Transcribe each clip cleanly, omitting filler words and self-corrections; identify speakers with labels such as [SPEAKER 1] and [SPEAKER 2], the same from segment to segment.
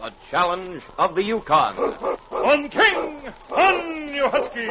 [SPEAKER 1] The Challenge of the Yukon.
[SPEAKER 2] On, King! On, you Huskies!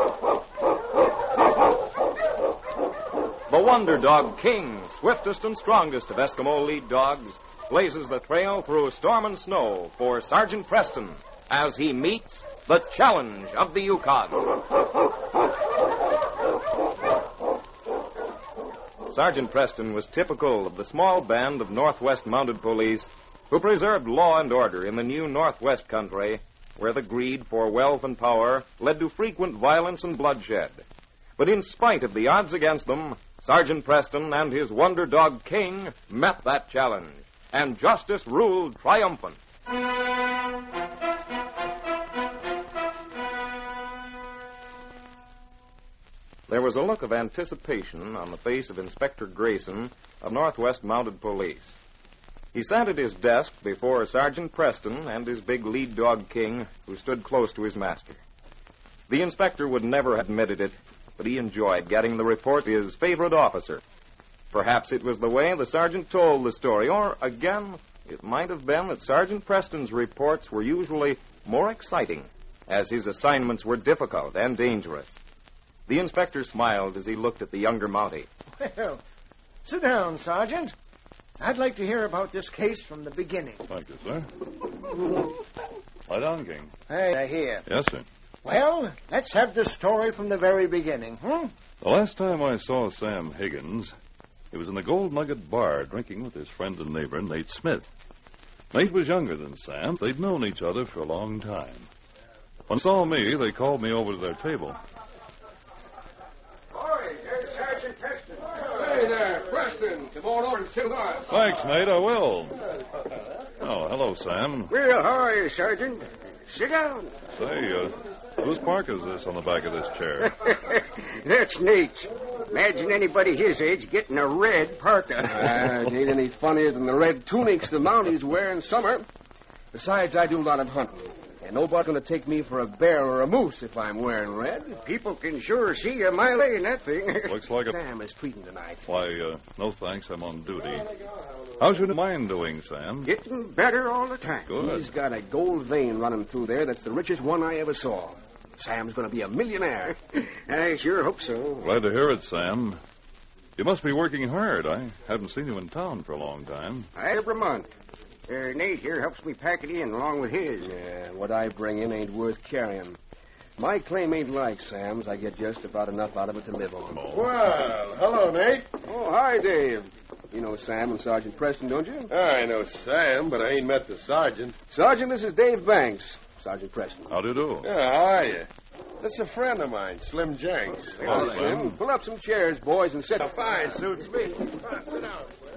[SPEAKER 1] The Wonder Dog King, swiftest and strongest of Eskimo lead dogs, blazes the trail through storm and snow for Sergeant Preston as he meets the Challenge of the Yukon. Sergeant Preston was typical of the small band of Northwest Mounted Police who preserved law and order in the new Northwest country, where the greed for wealth and power led to frequent violence and bloodshed. But in spite of the odds against them, Sergeant Preston and his Wonder Dog King met that challenge, and justice ruled triumphant. There was a look of anticipation on the face of Inspector Grayson of Northwest Mounted Police. He sat at his desk before Sergeant Preston and his big lead dog King, who stood close to his master. The inspector would never have admitted it, but he enjoyed getting the report of his favorite officer. Perhaps it was the way the sergeant told the story, or, again, it might have been that Sergeant Preston's reports were usually more exciting, as his assignments were difficult and dangerous. The inspector smiled as he looked at the younger Mountie.
[SPEAKER 3] Well, sit down, Sergeant. I'd like to hear about this case from the beginning.
[SPEAKER 2] Thank you, sir. Lie down, King.
[SPEAKER 3] Hey, I hear.
[SPEAKER 2] Yes, sir.
[SPEAKER 3] Well, let's have the story from the very beginning,
[SPEAKER 2] The last time I saw Sam Higgins, he was in the Gold Nugget Bar drinking with his friend and neighbor, Nate Smith. Nate was younger than Sam. They'd known each other for a long time. When they saw me, they called me over to their table.
[SPEAKER 4] Boy, there's Sergeant Preston. Hey there, Preston. Come on over and sit with us.
[SPEAKER 2] Thanks, Nate, I will. Oh, hello, Sam.
[SPEAKER 4] Well, how are you, Sergeant? Sit down.
[SPEAKER 2] Say, whose park is this on the back of this chair?
[SPEAKER 4] That's Nate's. Imagine anybody his age getting a red parka.
[SPEAKER 5] It ain't any funnier than the red tunics the Mounties wear in summer. Besides, I do a lot of hunting. And nobody's going to take me for a bear or a moose if I'm wearing red.
[SPEAKER 4] People can sure see a mile away in that thing.
[SPEAKER 2] Looks like a...
[SPEAKER 5] Sam is treating tonight.
[SPEAKER 2] Why, no thanks, I'm on duty. How's your mind doing, Sam?
[SPEAKER 4] Getting better all the time.
[SPEAKER 2] Good.
[SPEAKER 5] He's got a gold vein running through there that's the richest one I ever saw. Sam's going to be a millionaire.
[SPEAKER 4] I sure hope so.
[SPEAKER 2] Glad to hear it, Sam. You must be working hard. I haven't seen you in town for a long time.
[SPEAKER 4] Every month. Nate here helps me pack it in along with his.
[SPEAKER 5] Yeah, what I bring in ain't worth carrying. My claim ain't like Sam's. I get just about enough out of it to live on.
[SPEAKER 6] Well, hello, Nate.
[SPEAKER 5] Oh, hi, Dave. You know Sam and Sergeant Preston, don't you?
[SPEAKER 6] I know Sam, but I ain't met the sergeant.
[SPEAKER 5] Sergeant, this is Dave Banks. Sergeant Preston.
[SPEAKER 2] How do you do?
[SPEAKER 6] Yeah, how are you? That's a friend of mine, Slim Jenks.
[SPEAKER 2] Hello, Slim.
[SPEAKER 5] Pull up some chairs, boys, and sit.
[SPEAKER 6] Fine, suits me. Come on, sit down.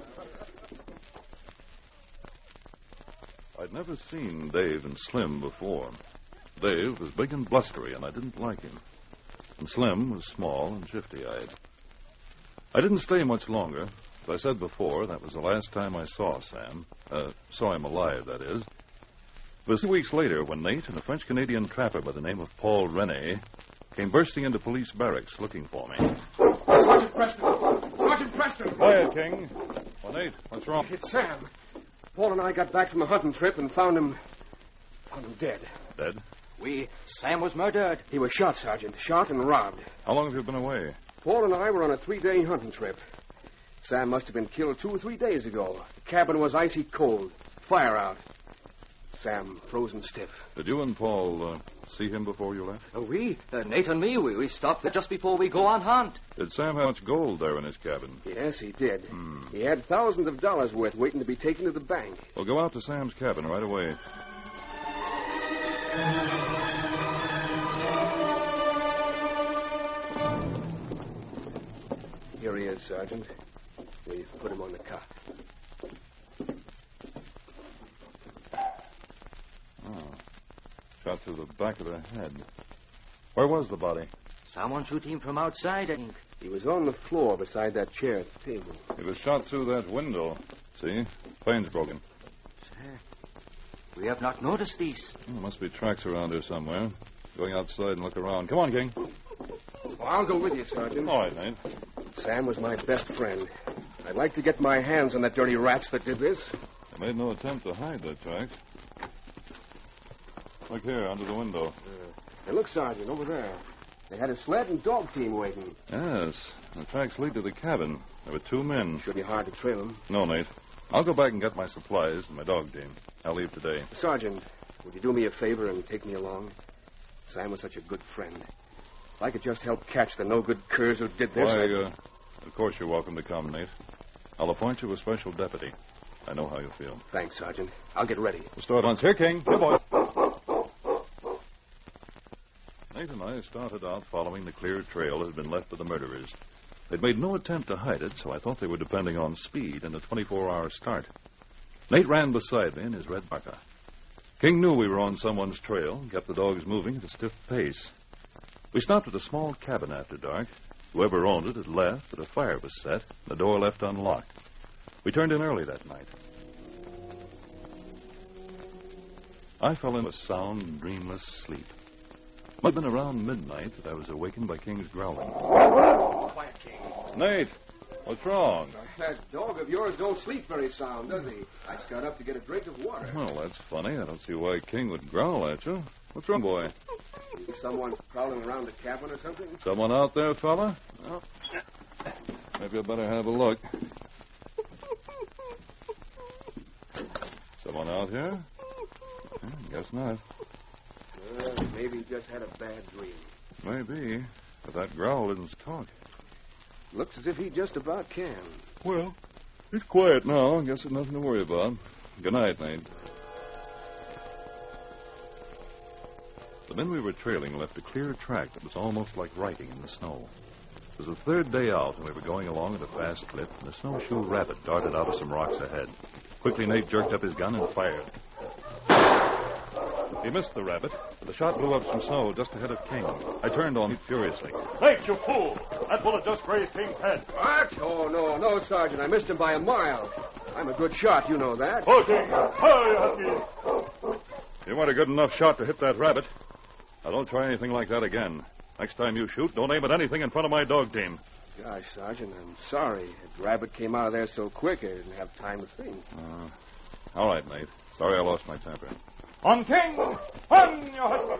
[SPEAKER 2] I'd never seen Dave and Slim before. Dave was big and blustery, and I didn't like him. And Slim was small and shifty-eyed. I didn't stay much longer. As I said before, that was the last time I saw Sam. Saw him alive, that is. It was 2 weeks later when Nate and a French-Canadian trapper by the name of Paul Rene came bursting into police barracks looking for me.
[SPEAKER 5] Sergeant Preston! Sergeant Preston!
[SPEAKER 2] Quiet, King. Oh, Nate, what's wrong?
[SPEAKER 5] It's Sam. Paul and I got back from a hunting trip and found him dead.
[SPEAKER 2] Dead?
[SPEAKER 5] Sam was murdered. He was shot, Sergeant. Shot and robbed.
[SPEAKER 2] How long have you been away?
[SPEAKER 5] Paul and I were on a 3-day hunting trip. Sam must have been killed 2 or 3 days ago. The cabin was icy cold. Fire out. Sam frozen stiff.
[SPEAKER 2] Did you and Paul see him before you left?
[SPEAKER 1] Nate and me, we stopped there just before we go on hunt.
[SPEAKER 2] Did Sam have much gold there in his cabin?
[SPEAKER 5] Yes, he did. He had thousands of dollars worth waiting to be taken to the bank.
[SPEAKER 2] Well, go out to Sam's cabin right away.
[SPEAKER 5] Here he is, Sergeant. We've put him on the cot.
[SPEAKER 2] Shot through the back of the head. Where was the body?
[SPEAKER 1] Someone shoot him from outside, I think.
[SPEAKER 5] He was on the floor beside that chair at the table.
[SPEAKER 2] He was shot through that window. See? Pane's broken.
[SPEAKER 1] We have not noticed these.
[SPEAKER 2] There must be tracks around here somewhere. Going outside and look around. Come on, King.
[SPEAKER 5] Well, I'll go with you, Sergeant.
[SPEAKER 2] All right, Nate.
[SPEAKER 5] Sam was my best friend. I'd like to get my hands on the dirty rats that did this.
[SPEAKER 2] They made no attempt to hide their tracks. Look here, under the window.
[SPEAKER 5] Hey, look, Sergeant, over there. They had a sled and dog team waiting.
[SPEAKER 2] Yes, the tracks lead to the cabin. There were 2 men.
[SPEAKER 5] Should be hard to trail them.
[SPEAKER 2] No, Nate. I'll go back and get my supplies and my dog team. I'll leave today.
[SPEAKER 5] Sergeant, would you do me a favor and take me along? Sam was such a good friend. If I could just help catch the no-good curs who did this...
[SPEAKER 2] Of course you're welcome to come, Nate. I'll appoint you a special deputy. I know how you feel.
[SPEAKER 5] Thanks, Sergeant. I'll get ready.
[SPEAKER 2] We'll start once. Here, King. Here, boy. Nate and I started out following the clear trail that had been left by the murderers. They'd made no attempt to hide it, so I thought they were depending on speed and a 24-hour start. Nate ran beside me in his red parka. King knew we were on someone's trail and kept the dogs moving at a stiff pace. We stopped at a small cabin after dark. Whoever owned it had left, but a fire was set, and the door left unlocked. We turned in early that night. I fell into a sound, dreamless sleep. It might have been around midnight that I was awakened by King's growling.
[SPEAKER 5] Quiet, King.
[SPEAKER 2] Nate, what's wrong?
[SPEAKER 5] That dog of yours don't sleep very sound, does he? I just got up to get a drink of water.
[SPEAKER 2] Well, that's funny. I don't see why King would growl at you. What's wrong, boy?
[SPEAKER 5] Someone prowling around the cabin or something?
[SPEAKER 2] Someone out there, fella? Well, maybe I better have a look. Someone out here? Guess not.
[SPEAKER 5] Maybe he just had a bad dream.
[SPEAKER 2] Maybe, but that growl isn't talk.
[SPEAKER 5] Looks as if he just about can.
[SPEAKER 2] Well, he's quiet now. I guess there's nothing to worry about. Good night, Nate. The men we were trailing left a clear track that was almost like writing in the snow. It was the 3rd day out, and we were going along at a fast clip, and a snowshoe rabbit darted out of some rocks ahead. Quickly, Nate jerked up his gun and fired. He missed the rabbit, but the shot blew up some snow just ahead of King. I turned on him furiously.
[SPEAKER 7] Nate, you fool! That bullet just grazed King's head.
[SPEAKER 5] What? Oh, no, Sergeant. I missed him by a mile. I'm a good shot, you know that.
[SPEAKER 7] Oh, King! Hurry, Husky!
[SPEAKER 2] You weren't a good enough shot to hit that rabbit. Now, don't try anything like that again. Next time you shoot, don't aim at anything in front of my dog team.
[SPEAKER 5] Gosh, Sergeant, I'm sorry. That rabbit came out of there so quick I didn't have time to think.
[SPEAKER 2] All right, Nate. Sorry I lost my temper.
[SPEAKER 7] On King! On your husband!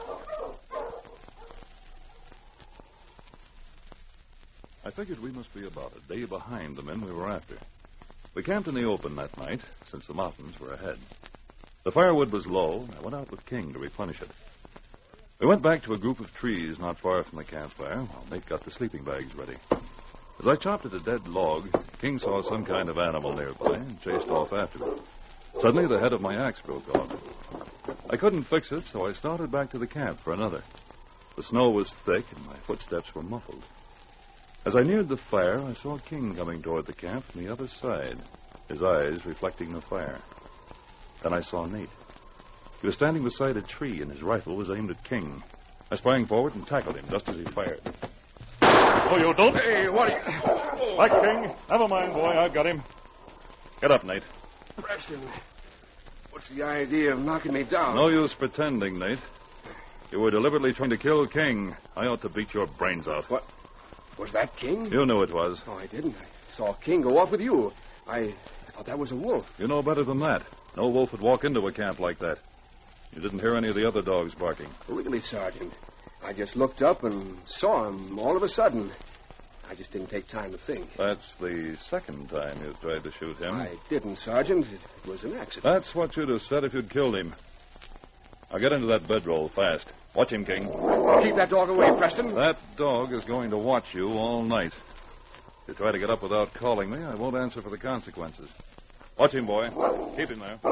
[SPEAKER 2] I figured we must be about a day behind the men we were after. We camped in the open that night, since the mountains were ahead. The firewood was low, and I went out with King to replenish it. We went back to a group of trees not far from the campfire while Nate got the sleeping bags ready. As I chopped at a dead log, King saw some kind of animal nearby and chased off after it. Suddenly, the head of my axe broke off. I couldn't fix it, so I started back to the camp for another. The snow was thick, and my footsteps were muffled. As I neared the fire, I saw King coming toward the camp from the other side, his eyes reflecting the fire. Then I saw Nate. He was standing beside a tree, and his rifle was aimed at King. I sprang forward and tackled him just as he fired.
[SPEAKER 7] Oh, you don't?
[SPEAKER 5] Hey, what are you...
[SPEAKER 7] Back, King. Never mind, boy. I've got him.
[SPEAKER 2] Get up, Nate.
[SPEAKER 5] Preston, what's the idea of knocking me down?
[SPEAKER 2] No use pretending, Nate. You were deliberately trying to kill King. I ought to beat your brains out.
[SPEAKER 5] What? Was that King?
[SPEAKER 2] You knew it was.
[SPEAKER 5] No, I didn't. I saw King go off with you. I thought that was a wolf.
[SPEAKER 2] You know better than that. No wolf would walk into a camp like that. You didn't hear any of the other dogs barking.
[SPEAKER 5] Really, Sergeant. I just looked up and saw him all of a sudden. I just didn't take time to think.
[SPEAKER 2] That's the second time you've tried to shoot him.
[SPEAKER 5] I didn't, Sergeant. It was an accident.
[SPEAKER 2] That's what you'd have said if you'd killed him. Now get into that bedroll fast. Watch him, King.
[SPEAKER 5] Keep that dog away, Preston.
[SPEAKER 2] That dog is going to watch you all night. If you try to get up without calling me, I won't answer for the consequences. Watch him, boy. Keep him there.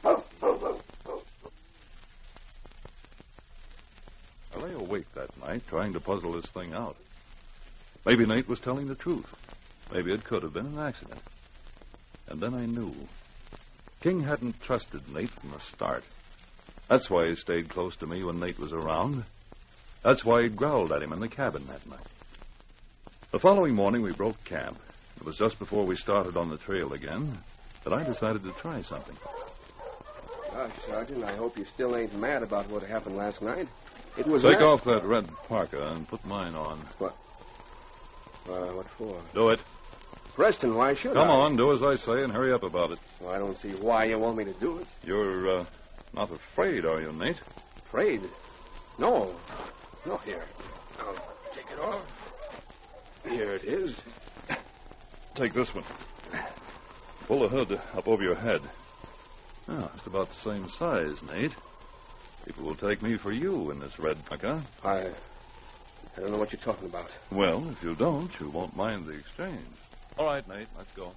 [SPEAKER 2] I lay awake that night trying to puzzle this thing out. Maybe Nate was telling the truth. Maybe it could have been an accident. And then I knew. King hadn't trusted Nate from the start. That's why he stayed close to me when Nate was around. That's why he growled at him in the cabin that night. The following morning, we broke camp. It was just before we started on the trail again that I decided to try something.
[SPEAKER 5] Gosh, Sergeant, I hope you still ain't mad about what happened last night. It was...
[SPEAKER 2] Take off that red parka and put mine on.
[SPEAKER 5] What? What for?
[SPEAKER 2] Do it.
[SPEAKER 5] Preston, why should I?
[SPEAKER 2] Come on, do as I say and hurry up about it.
[SPEAKER 5] Well, I don't see why you want me to do it.
[SPEAKER 2] You're not afraid, are you, Nate?
[SPEAKER 5] Afraid? No. No, here. I'll take it off. Here it is.
[SPEAKER 2] Take this one. Pull the hood up over your head. Oh, it's about the same size, Nate. People will take me for you in this red parka.
[SPEAKER 5] I don't know what you're talking about.
[SPEAKER 2] Well, if you don't, you won't mind the exchange. All right, Nate, let's go.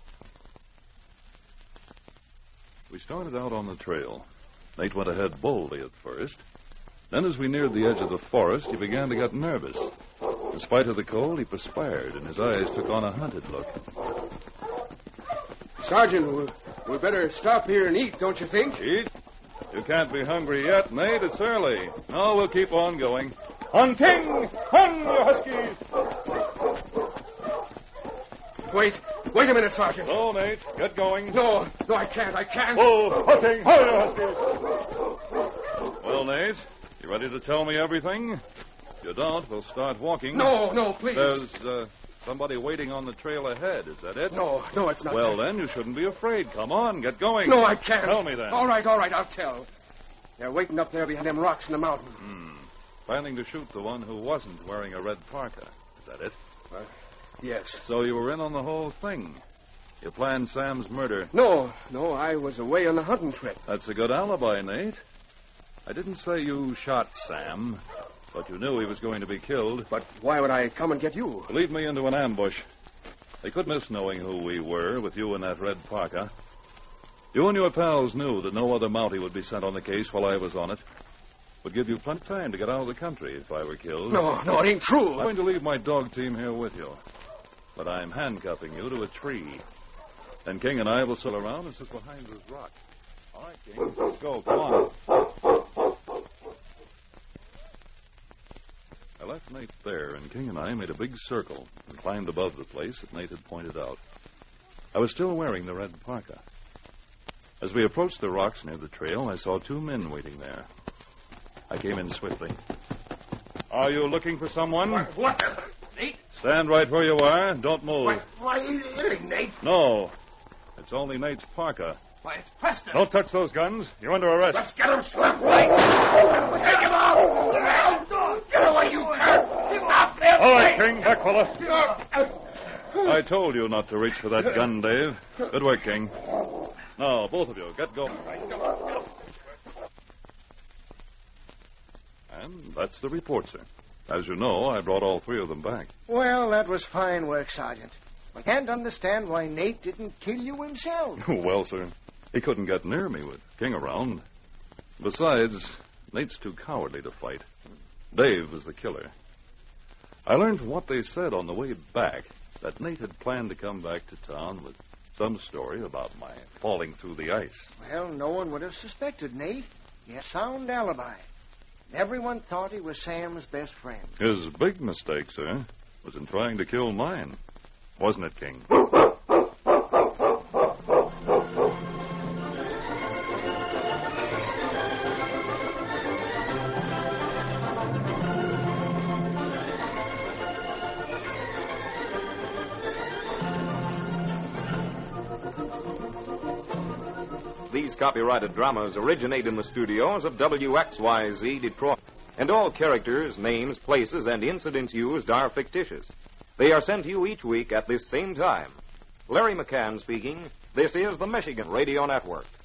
[SPEAKER 2] We started out on the trail. Nate went ahead boldly at first. Then as we neared the edge of the forest, he began to get nervous. In spite of the cold, he perspired, and his eyes took on a hunted look.
[SPEAKER 5] Sergeant, we better stop here and eat, don't you think?
[SPEAKER 2] Eat? You can't be hungry yet, Nate. It's early. No, we'll keep on going.
[SPEAKER 7] On King! On, you huskies!
[SPEAKER 5] Wait a minute, Sergeant.
[SPEAKER 2] Oh, Nate, get going.
[SPEAKER 5] No, I can't.
[SPEAKER 7] Oh, hunting! Ho, you huskies!
[SPEAKER 2] Well, Nate, you ready to tell me everything? If you don't, we'll start walking.
[SPEAKER 5] No, please.
[SPEAKER 2] There's somebody waiting on the trail ahead. Is that it?
[SPEAKER 5] No, it's not.
[SPEAKER 2] Well, then, you shouldn't be afraid. Come on, get going.
[SPEAKER 5] No, I can't.
[SPEAKER 2] Tell me then.
[SPEAKER 5] All right, I'll tell. They're waiting up there behind them rocks in the mountain.
[SPEAKER 2] Planning to shoot the one who wasn't wearing a red parka. Is that it?
[SPEAKER 5] Yes.
[SPEAKER 2] So you were in on the whole thing. You planned Sam's murder.
[SPEAKER 5] No, I was away on a hunting trip.
[SPEAKER 2] That's a good alibi, Nate. I didn't say you shot Sam, but you knew he was going to be killed.
[SPEAKER 5] But why would I come and get you?
[SPEAKER 2] To lead me into an ambush. They could miss knowing who we were with you in that red parka. You and your pals knew that no other Mountie would be sent on the case while I was on it. Would give you plenty of time to get out of the country if I were killed.
[SPEAKER 5] No, it ain't true.
[SPEAKER 2] I'm going to leave my dog team here with you. But I'm handcuffing you to a tree. Then King and I will sail around and sit behind this rock. All right, King, let's go. Come on. I left Nate there, and King and I made a big circle and climbed above the place that Nate had pointed out. I was still wearing the red parka. As we approached the rocks near the trail, I saw two men waiting there. I came in swiftly. Are you looking for someone?
[SPEAKER 6] What? Nate?
[SPEAKER 2] Stand right where you are. Don't move.
[SPEAKER 6] Why, it ain't Nate.
[SPEAKER 2] No. It's only Nate's parka.
[SPEAKER 6] Why, it's Preston.
[SPEAKER 7] Don't touch those guns. You're under arrest.
[SPEAKER 6] Let's get him, Slim. Take him out. Get away, you cur. Stop there.
[SPEAKER 7] All right, King. Back, fella.
[SPEAKER 2] I told you not to reach for that gun, Dave. Good work, King. Now, both of you, get going. And that's the report, sir. As you know, I brought all three of them back.
[SPEAKER 3] Well, that was fine work, Sergeant. I can't understand why Nate didn't kill you himself.
[SPEAKER 2] Well, sir, he couldn't get near me with King around. Besides, Nate's too cowardly to fight. Dave was the killer. I learned from what they said on the way back that Nate had planned to come back to town with some story about my falling through the ice.
[SPEAKER 3] Well, no one would have suspected Nate. He had a sound alibi. Everyone thought he was Sam's best friend.
[SPEAKER 2] His big mistake, sir, was in trying to kill mine. Wasn't it, King?
[SPEAKER 1] These copyrighted dramas originate in the studios of WXYZ Detroit, and all characters, names, places, and incidents used are fictitious. They are sent to you each week at this same time. Larry McCann speaking. This is the Michigan Radio Network.